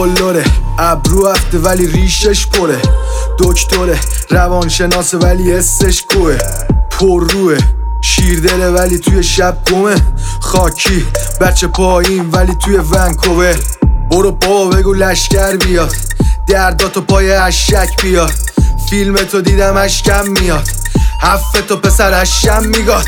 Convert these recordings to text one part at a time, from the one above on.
قلدره، ابرو هفته ولی ریشش پره، دکتره روانشناسه ولی حسش گوه، پر روه شیردله ولی توی شب گمه، خاکی بچه پایین ولی توی ونکوور. برو بابا بگو لشکر بیاد، درداتو پای اشک بیاد، فیلمتو دیدم اشکم میاد، هفتو پسر اشم میگاد.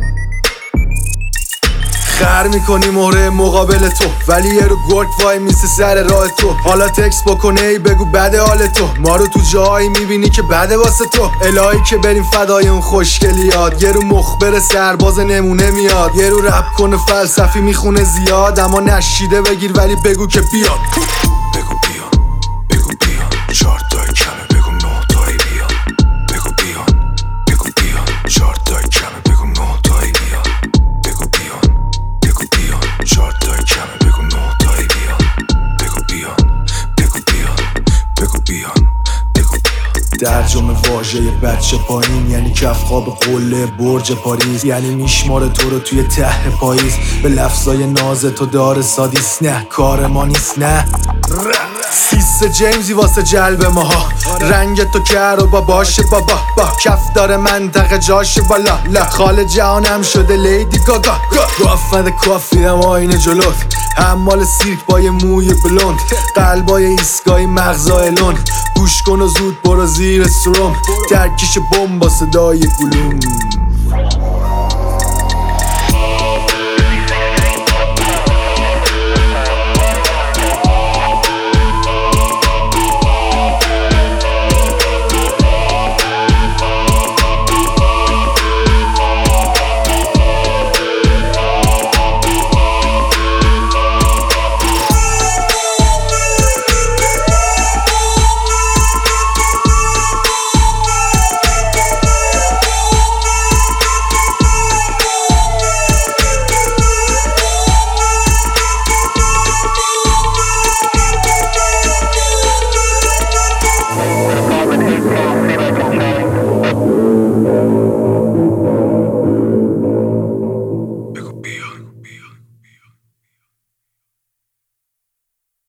خر میکنی مهره مقابل تو ولی یه رو گرگ وای میسه سر راه تو. حالا تکس بکنه ای بگو بده حال تو، ما رو تو جایی میبینی که بده واسه تو. الهی که بریم فدای اون خوشگلیات، یه رو مخبر سرباز نمونه میاد، یه رو رپ کنه فلسفی میخونه زیاد، اما نشیده بگیر ولی بگو که بیاد. بگو بیان، بگو بیان، 4 تای کمه بگو 9 تایی بیان. بگو بیان، بگو بیان، 4 تای کمه بگو 9 تایی بیان. بگو بیان، بگو بیان، 4 تای کمه بگو 9 تایی بیان. بگو بیان، بگو بیان، بگو بیان، بگو بیان. ترجمه واژه بچه پایین یعنی کف خواب قله برج پاریس، یعنی میشماره تو رو توی ته پاییز، به لفظای ناز تو داره سادیس، نه کار ما نیست نه. سیس جیمزی واسه جلب ماها، رنگ تو کر و باشه بابا، با کف داره منطقه جاشه بالا، لا خال جهانم شده لیدی گاگا، گافد کافیدم آینه جلوت، حمال سیرک با یه موی بلوند، قلبای ایسکای مغزای لند، گوش کن و زود برو زیر سروم، ترکیش بمب با صدای گلوم.